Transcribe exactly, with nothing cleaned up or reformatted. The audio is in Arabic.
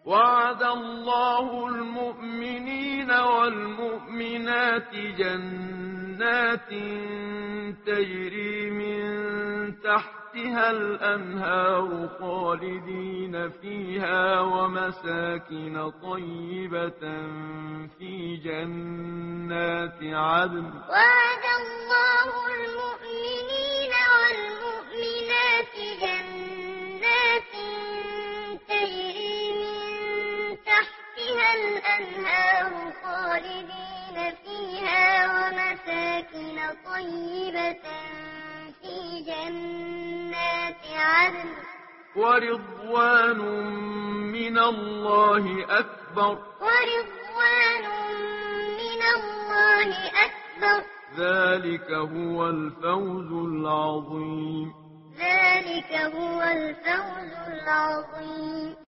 وعد الله المؤمنين والمؤمنات جنات تجري من تحتها الأنهار خالدين فيها ومساكن طيبة في جنات عدن. وعد الله المؤمنين والمؤمنات جنات تجري من تحتها الأنهار خالدين فيها ومساكن طيبة في جنات عدن. ورضوان من الله أكبر. ورضوان من الله أكبر. ذلك هو الفوز العظيم. ذلك هو الفوز العظيم.